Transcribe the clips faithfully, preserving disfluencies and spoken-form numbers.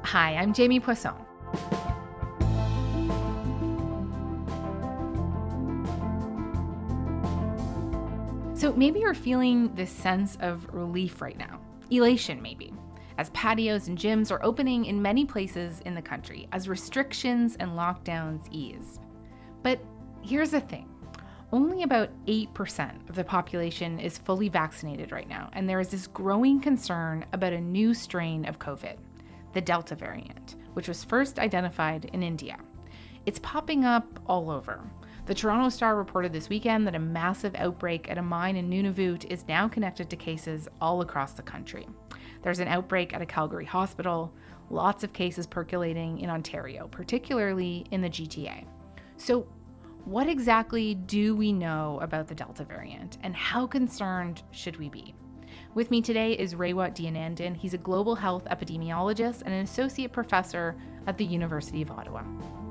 Hi, I'm Jamie Poisson. So maybe you're feeling this sense of relief right now, elation maybe, as patios and gyms are opening in many places in the country, as restrictions and lockdowns ease. But here's the thing. Only about eight percent of the population is fully vaccinated right now, and there is this growing concern about a new strain of COVID, the Delta variant, which was first identified in India. It's popping up all over. The Toronto Star reported this weekend that a massive outbreak at a mine in Nunavut is now connected to cases all across the country. There's an outbreak at a Calgary hospital, lots of cases percolating in Ontario, particularly in the G T A. So what exactly do we know about the Delta variant, and how concerned should we be? With me today is Rewat Deonandan. He's a global health epidemiologist and an associate professor at the University of Ottawa.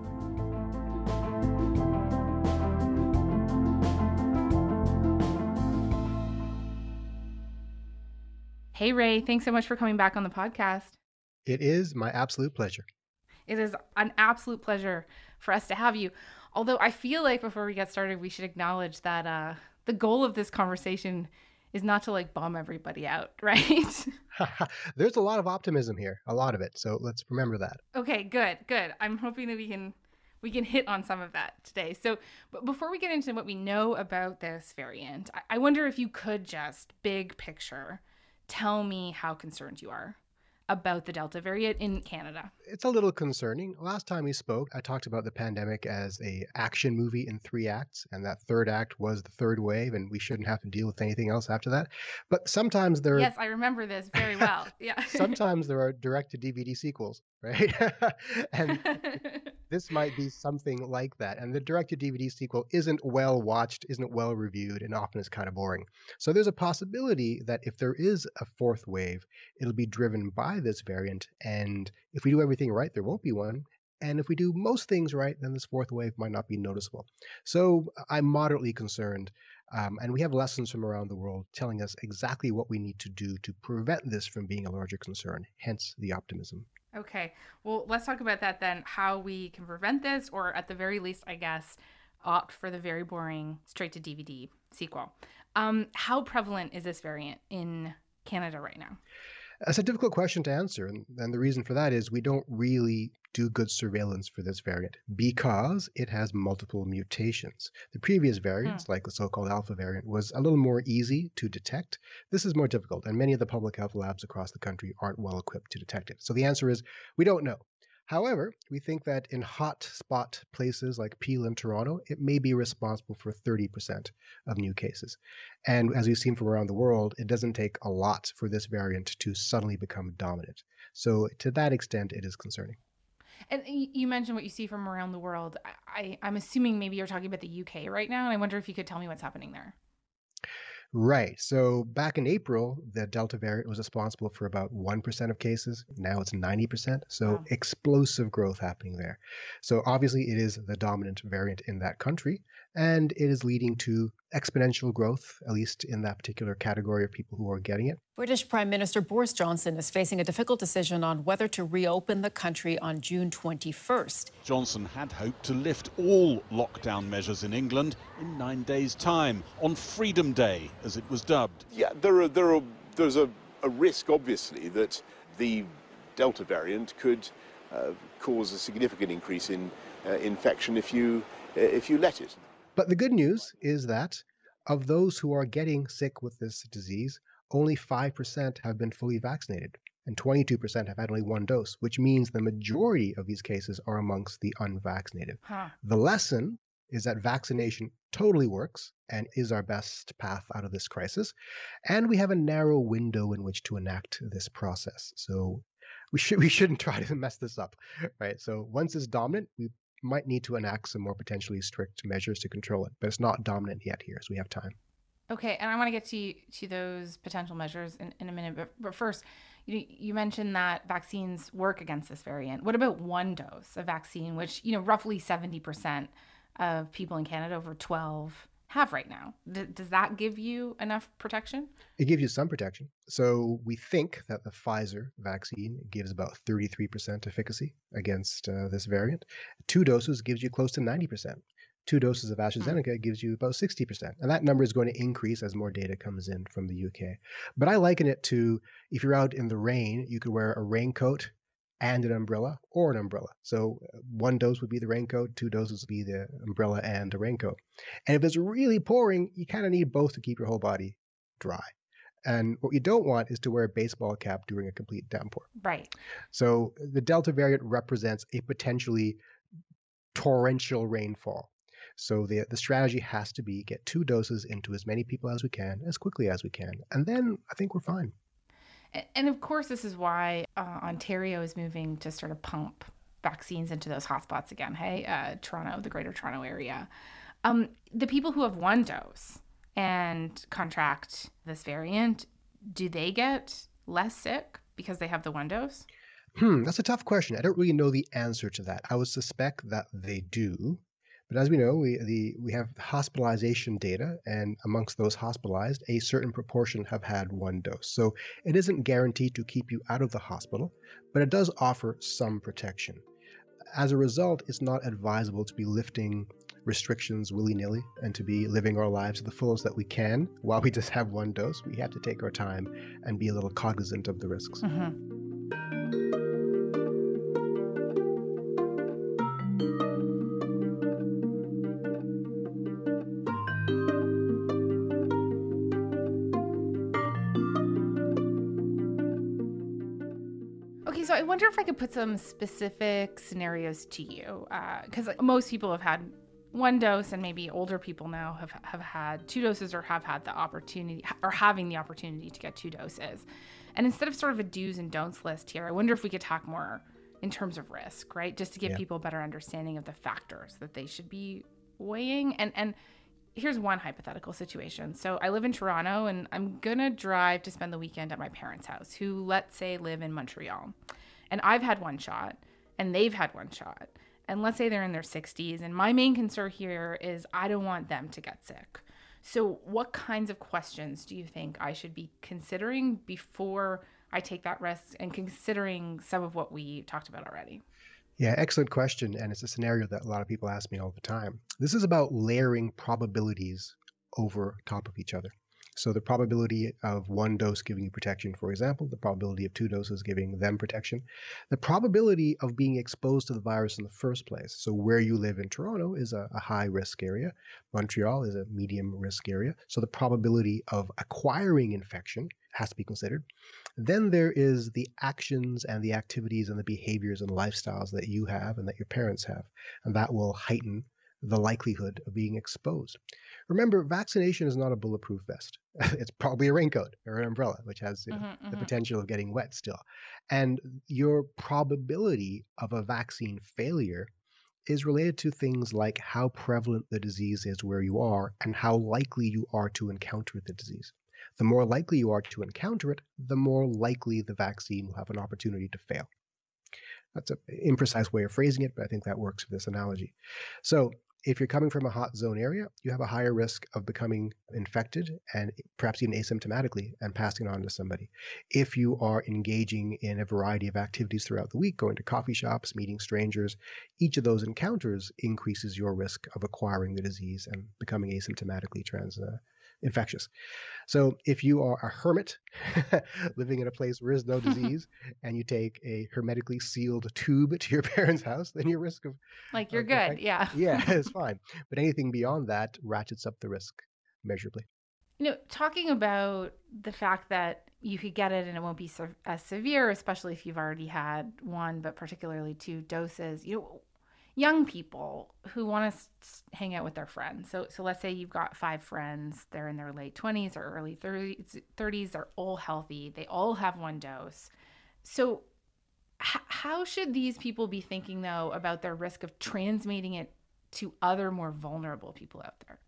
Hey, Ray, thanks so much for coming back on the podcast. It is my absolute pleasure. It is an absolute pleasure for us to have you. Although I feel like before we get started, we should acknowledge that uh, the goal of this conversation is not to like bum everybody out, right? There's a lot of optimism here, a lot of it. So let's remember that. Okay, good, good. I'm hoping that we can we can hit on some of that today. So but before we get into what we know about this variant, I, I wonder if you could just big picture tell me how concerned you are about the Delta variant in Canada. It's a little concerning. Last time we spoke, I talked about the pandemic as a action movie in three acts, and that third act was the third wave, and we shouldn't have to deal with anything else after that. But sometimes there are... Yes, I remember this very well. Yeah. Sometimes there are direct-to-D V D sequels, right? And this might be something like that. And the direct-to-D V D sequel isn't well watched, isn't well reviewed, and often is kind of boring. So there's a possibility that if there is a fourth wave, it'll be driven by this variant. And if we do everything right, there won't be one. And if we do most things right, then this fourth wave might not be noticeable. So I'm moderately concerned. Um, and we have lessons from around the world telling us exactly what we need to do to prevent this from being a larger concern, hence the optimism. Okay, well, let's talk about that then, how we can prevent this, or at the very least, I guess, opt for the very boring straight-to-D V D sequel. Um, how prevalent is this variant in Canada right now? That's a difficult question to answer, and, and the reason for that is we don't really do good surveillance for this variant because it has multiple mutations. The previous variants, hmm. like the so-called alpha variant, was a little more easy to detect. This is more difficult, and many of the public health labs across the country aren't well equipped to detect it. So the answer is we don't know. However, we think that in hot spot places like Peel and Toronto, it may be responsible for thirty percent of new cases. And as we've seen from around the world, it doesn't take a lot for this variant to suddenly become dominant. So to that extent, it is concerning. And you mentioned what you see from around the world. I, I'm assuming maybe you're talking about the U K right now, and I wonder if you could tell me what's happening there. Right. So back in April, the Delta variant was responsible for about one percent of cases. Now it's ninety percent. So wow. Explosive growth happening there. So obviously it is the dominant variant in that country, and it is leading to exponential growth, at least in that particular category of people who are getting it. British Prime Minister Boris Johnson is facing a difficult decision on whether to reopen the country on June twenty-first. Johnson had hoped to lift all lockdown measures in England in nine days' time, on Freedom Day, as it was dubbed. Yeah, there are, there are, there's a, a risk, obviously, that the Delta variant could uh, cause a significant increase in uh, infection if you, uh, if you let it. But the good news is that of those who are getting sick with this disease, only five percent have been fully vaccinated, and twenty-two percent have had only one dose, which means the majority of these cases are amongst the unvaccinated. Huh. The lesson is that vaccination totally works and is our best path out of this crisis, and we have a narrow window in which to enact this process. So we, should, we shouldn't try to mess this up, right? So once it's dominant, we might need to enact some more potentially strict measures to control it, but it's not dominant yet here, so we have time. Okay, and I want to get to to those potential measures in, in a minute, but, but first, you you mentioned that vaccines work against this variant. What about one dose of vaccine, which, you know, roughly seventy percent of people in Canada over twelve have right now. D- does that give you enough protection? It gives you some protection. So we think that the Pfizer vaccine gives about thirty-three percent efficacy against uh, this variant. Two doses gives you close to ninety percent. Two doses of AstraZeneca mm. gives you about sixty percent. And that number is going to increase as more data comes in from the U K. But I liken it to if you're out in the rain, you could wear a raincoat and an umbrella, or an umbrella. So one dose would be the raincoat, two doses would be the umbrella and the raincoat. And if it's really pouring, you kind of need both to keep your whole body dry. And what you don't want is to wear a baseball cap during a complete downpour. Right. So the Delta variant represents a potentially torrential rainfall. So the, the strategy has to be get two doses into as many people as we can, as quickly as we can. And then I think we're fine. And of course, this is why uh, Ontario is moving to sort of pump vaccines into those hotspots again. Hey, uh, Toronto, the Greater Toronto Area. Um, the people who have one dose and contract this variant, do they get less sick because they have the one dose? Hmm, that's a tough question. I don't really know the answer to that. I would suspect that they do. But as we know, we the we have hospitalization data, and amongst those hospitalized, a certain proportion have had one dose. So it isn't guaranteed to keep you out of the hospital, but it does offer some protection. As a result, it's not advisable to be lifting restrictions willy-nilly and to be living our lives to the fullest that we can while we just have one dose. We have to take our time and be a little cognizant of the risks. Mm-hmm. So I wonder if I could put some specific scenarios to you, because uh, most people have had one dose, and maybe older people now have, have had two doses or have had the opportunity or having the opportunity to get two doses. And instead of sort of a do's and don'ts list here, I wonder if we could talk more in terms of risk, right? Just to give yeah. people a better understanding of the factors that they should be weighing. And and here's one hypothetical situation. So I live in Toronto, and I'm going to drive to spend the weekend at my parents' house, who, let's say, live in Montreal. And I've had one shot, and they've had one shot. And let's say they're in their sixties. And my main concern here is I don't want them to get sick. So what kinds of questions do you think I should be considering before I take that risk, and considering some of what we talked about already? Yeah, excellent question. And it's a scenario that a lot of people ask me all the time. This is about layering probabilities over top of each other. So the probability of one dose giving you protection, for example, the probability of two doses giving them protection, the probability of being exposed to the virus in the first place. So where you live in Toronto is a, a high risk area. Montreal is a medium risk area. So the probability of acquiring infection has to be considered. Then there is the actions and the activities and the behaviors and lifestyles that you have and that your parents have. And that will heighten the likelihood of being exposed. Remember, vaccination is not a bulletproof vest. It's probably a raincoat or an umbrella, which has you know, mm-hmm, the mm-hmm. potential of getting wet still. And your probability of a vaccine failure is related to things like how prevalent the disease is where you are and how likely you are to encounter the disease. The more likely you are to encounter it, the more likely the vaccine will have an opportunity to fail. That's an imprecise way of phrasing it, but I think that works for this analogy. So if you're coming from a hot zone area, you have a higher risk of becoming infected and perhaps even asymptomatically and passing it on to somebody. If you are engaging in a variety of activities throughout the week, going to coffee shops, meeting strangers, each of those encounters increases your risk of acquiring the disease and becoming asymptomatically trans uh, infectious. So if you are a hermit living in a place where there is no disease and you take a hermetically sealed tube to your parents' house, then your risk of like you're of good, infect- yeah. yeah, it's fine. But anything beyond that ratchets up the risk measurably. You know, talking about the fact that you could get it and it won't be so, as severe, especially if you've already had one, but particularly two doses, you know, young people who want to hang out with their friends. So so let's say you've got five friends, they're in their late twenties or early thirties, they're all healthy, they all have one dose. So h- how should these people be thinking, though, about their risk of transmitting it to other more vulnerable people out there?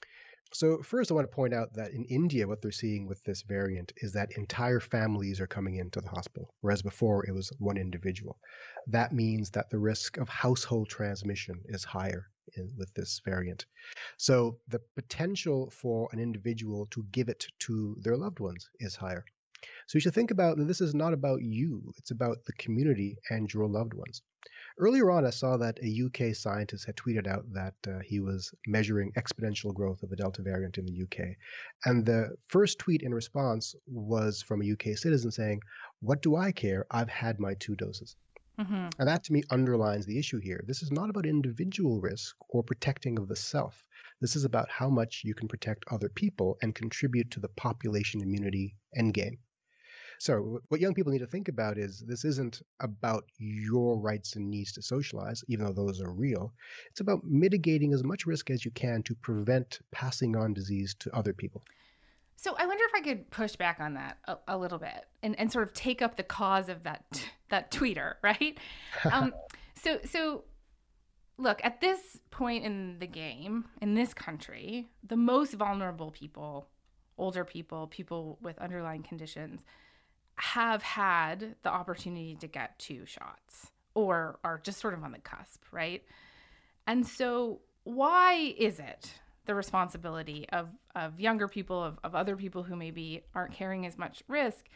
So first, I want to point out that in India, what they're seeing with this variant is that entire families are coming into the hospital, whereas before it was one individual. That means that the risk of household transmission is higher in, with this variant. So the potential for an individual to give it to their loved ones is higher. So you should think about that this is not about you, it's about the community and your loved ones. Earlier on, I saw that a U K scientist had tweeted out that uh, he was measuring exponential growth of the Delta variant in the U K. And the first tweet in response was from a U K citizen saying, "What do I care? I've had my two doses." Mm-hmm. And that to me underlines the issue here. This is not about individual risk or protecting of the self. This is about how much you can protect other people and contribute to the population immunity endgame. So what young people need to think about is this isn't about your rights and needs to socialize, even though those are real. It's about mitigating as much risk as you can to prevent passing on disease to other people. So I wonder if I could push back on that a, a little bit and, and sort of take up the cause of that that tweeter, right? Um, so so look, at this point in the game, in this country, the most vulnerable people, older people, people with underlying conditions, have had the opportunity to get two shots or are just sort of on the cusp, right? And so why is it the responsibility of, of younger people, of, of other people who maybe aren't carrying as much risk,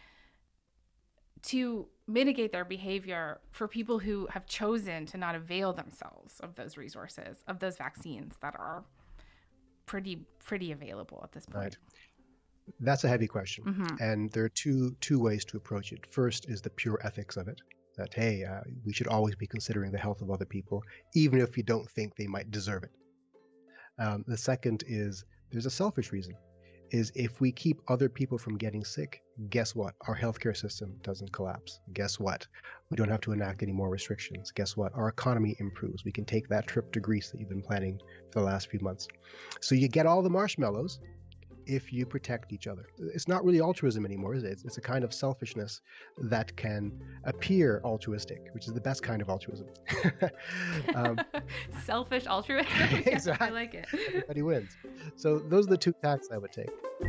to mitigate their behavior for people who have chosen to not avail themselves of those resources, of those vaccines that are pretty, pretty available at this point? Right. That's a heavy question. Mm-hmm. And there are two two ways to approach it. First is the pure ethics of it, that, hey, uh, we should always be considering the health of other people, even if you don't think they might deserve it. Um, the second is there's a selfish reason, is if we keep other people from getting sick, guess what? Our healthcare system doesn't collapse. Guess what? We don't have to enact any more restrictions. Guess what? Our economy improves. We can take that trip to Greece that you've been planning for the last few months. So you get all the marshmallows if you protect each other. It's not really altruism anymore, is it? It's, it's a kind of selfishness that can appear altruistic, which is the best kind of altruism. um, Selfish altruism? Exactly. I like it. Everybody wins. So those are the two tactics I would take.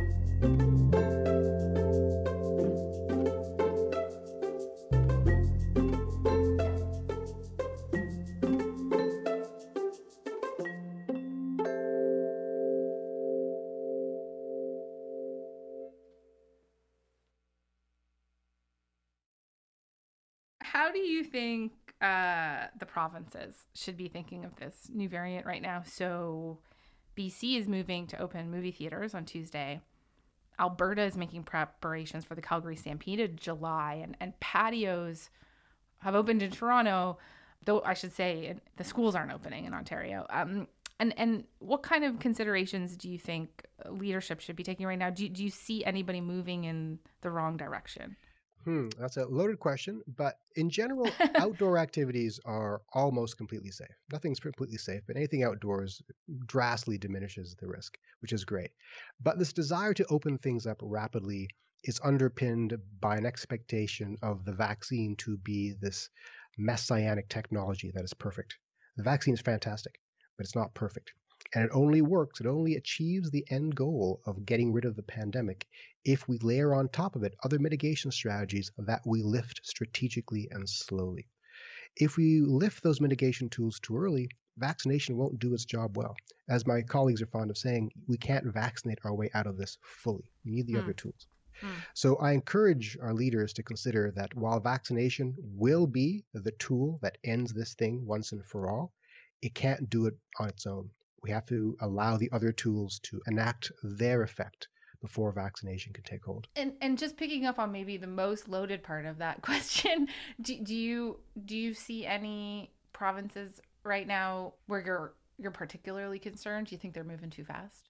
How do you think uh, the provinces should be thinking of this new variant right now? So B C is moving to open movie theaters on Tuesday. Alberta is making preparations for the Calgary Stampede in July, and, and patios have opened in Toronto, though I should say the schools aren't opening in Ontario. Um, and, and what kind of considerations do you think leadership should be taking right now? Do, do you see anybody moving in the wrong direction? Hmm, that's a loaded question, but in general, outdoor activities are almost completely safe. Nothing's completely safe, but anything outdoors drastically diminishes the risk, which is great. But this desire to open things up rapidly is underpinned by an expectation of the vaccine to be this messianic technology that is perfect. The vaccine is fantastic, but it's not perfect. And it only works, it only achieves the end goal of getting rid of the pandemic if we layer on top of it other mitigation strategies that we lift strategically and slowly. If we lift those mitigation tools too early, vaccination won't do its job well. As my colleagues are fond of saying, we can't vaccinate our way out of this fully. We need the mm. other tools. Mm. So I encourage our leaders to consider that while vaccination will be the tool that ends this thing once and for all, it can't do it on its own. We have to allow the other tools to enact their effect before vaccination can take hold. And and just picking up on maybe the most loaded part of that question, do, do you do you see any provinces right now where you're you're particularly concerned? Do you think they're moving too fast?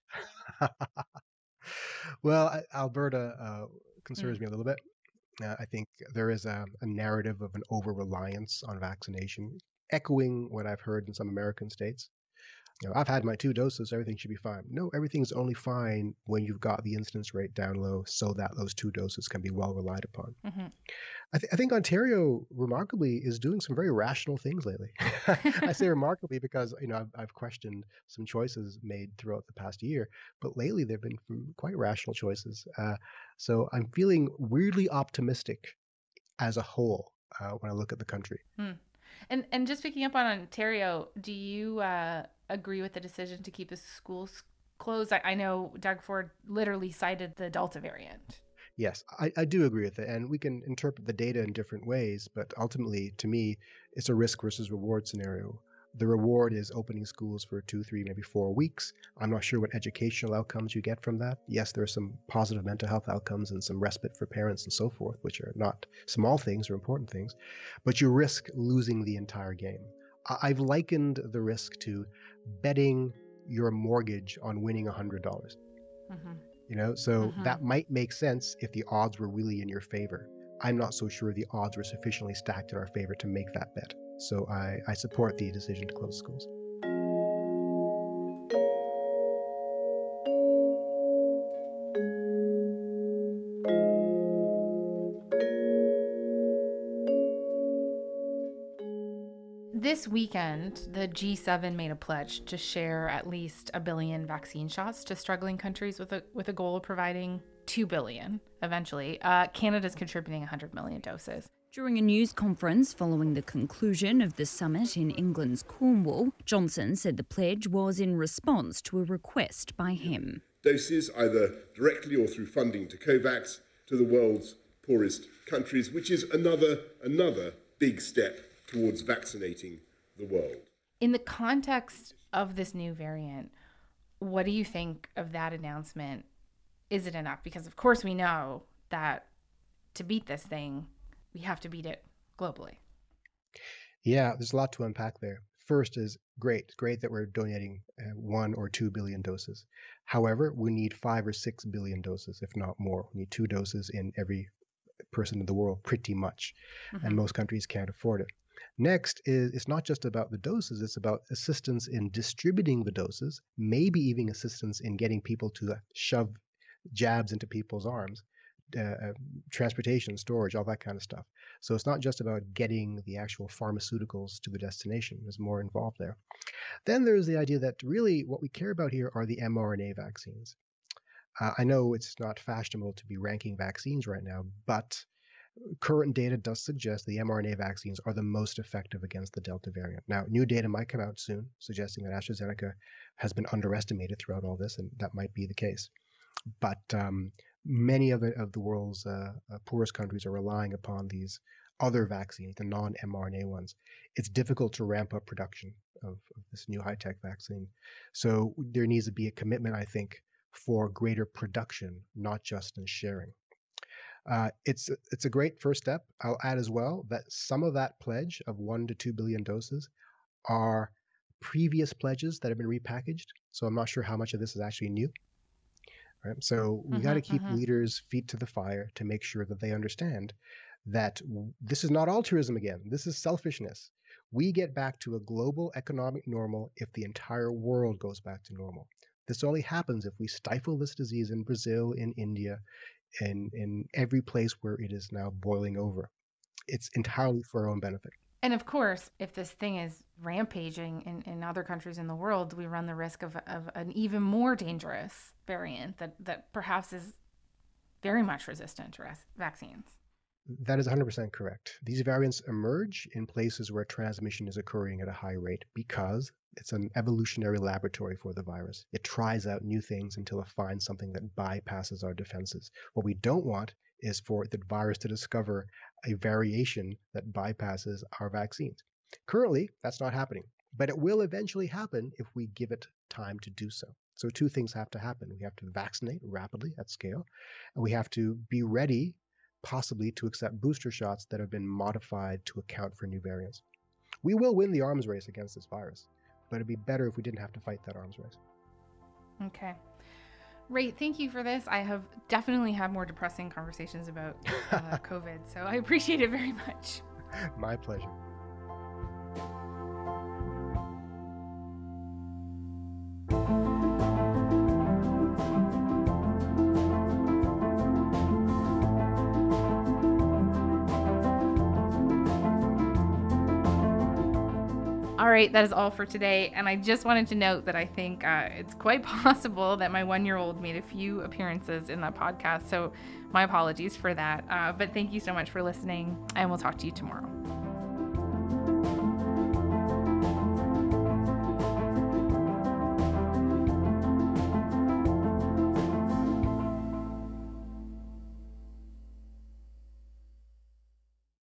Well, Alberta uh, concerns mm. me a little bit. Uh, I think there is a, a narrative of an over-reliance on vaccination, echoing what I've heard in some American states. You know, I've had my two doses, everything should be fine. No, everything's only fine when you've got the incidence rate down low so that those two doses can be well relied upon. Mm-hmm. I, th- I think Ontario, remarkably, is doing some very rational things lately. I say remarkably because, you know, I've, I've questioned some choices made throughout the past year, but lately there have been some quite rational choices. Uh, so I'm feeling weirdly optimistic as a whole uh, when I look at the country. Mm. And and just picking up on Ontario, do you uh, agree with the decision to keep the schools closed? I, I know Doug Ford literally cited the Delta variant. Yes, I, I do agree with it. And we can interpret the data in different ways, but ultimately, to me, it's a risk versus reward scenario. The reward is opening schools for two, three, maybe four weeks. I'm not sure what educational outcomes you get from that. Yes, there are some positive mental health outcomes and some respite for parents and so forth, which are not small things or important things, but you risk losing the entire game. I- I've likened the risk to betting your mortgage on winning one hundred dollars. Mm-hmm. You know, so Mm-hmm. that might make sense if the odds were really in your favor. I'm not so sure the odds were sufficiently stacked in our favor to make that bet. So I, I support the decision to close schools. This weekend, the G seven made a pledge to share at least a billion vaccine shots to struggling countries with a with a goal of providing two billion eventually. Uh, Canada's contributing one hundred million doses. During a news conference following the conclusion of the summit in England's Cornwall, Johnson said the pledge was in response to a request by him. Doses, either directly or through funding to COVAX, to the world's poorest countries, which is another another big step towards vaccinating the world. In the context of this new variant, what do you think of that announcement? Is it enough? Because of course we know that to beat this thing, we have to beat it globally. Yeah, there's a lot to unpack there. First is great, great that we're donating uh, one or two billion doses. However, we need five or six billion doses, if not more. We need two doses in every person in the world, pretty much, Mm-hmm. and most countries can't afford it. Next is it's not just about the doses, it's about assistance in distributing the doses, maybe even assistance in getting people to shove jabs into people's arms, uh, transportation, storage, all that kind of stuff. So it's not just about getting the actual pharmaceuticals to the destination. There's more involved there. Then there's the idea that really what we care about here are the mRNA vaccines. Uh, I know it's not fashionable to be ranking vaccines right now, but current data does suggest the mRNA vaccines are the most effective against the Delta variant. Now, new data might come out soon, suggesting that AstraZeneca has been underestimated throughout all this, and that might be the case. But um, many of the, of the world's uh, uh, poorest countries are relying upon these other vaccines, the non-mRNA ones. It's difficult to ramp up production of, of this new high-tech vaccine. So there needs to be a commitment, I think, for greater production, not just in sharing. Uh, it's it's a great first step. I'll add as well that some of that pledge of one to two billion doses are previous pledges that have been repackaged. So I'm not sure how much of this is actually new. Right? So we Mm-hmm, got to keep mm-hmm. leaders' feet to the fire to make sure that they understand that this is not altruism again. This is selfishness. We get back to a global economic normal if the entire world goes back to normal. This only happens if we stifle this disease in Brazil, in India, and in every place where it is now boiling over. It's entirely for our own benefit. And of course, if this thing is rampaging in, in other countries in the world, we run the risk of, of an even more dangerous variant that, that perhaps is very much resistant to res- vaccines. That is one hundred percent correct. These variants emerge in places where transmission is occurring at a high rate because it's an evolutionary laboratory for the virus. It tries out new things until it finds something that bypasses our defenses. What we don't want is for the virus to discover a variation that bypasses our vaccines. Currently, that's not happening, but it will eventually happen if we give it time to do so. So two things have to happen. We have to vaccinate rapidly at scale, and we have to be ready possibly to accept booster shots that have been modified to account for new variants. We will win the arms race against this virus, but it'd be better if we didn't have to fight that arms race. Okay. Ray, thank you for this. I have definitely had more depressing conversations about uh, COVID, so I appreciate it very much. My pleasure. All right, that is all for today. And I just wanted to note that I think uh, it's quite possible that my one-year-old made a few appearances in that podcast. So my apologies for that. Uh, but thank you so much for listening, and we'll talk to you tomorrow.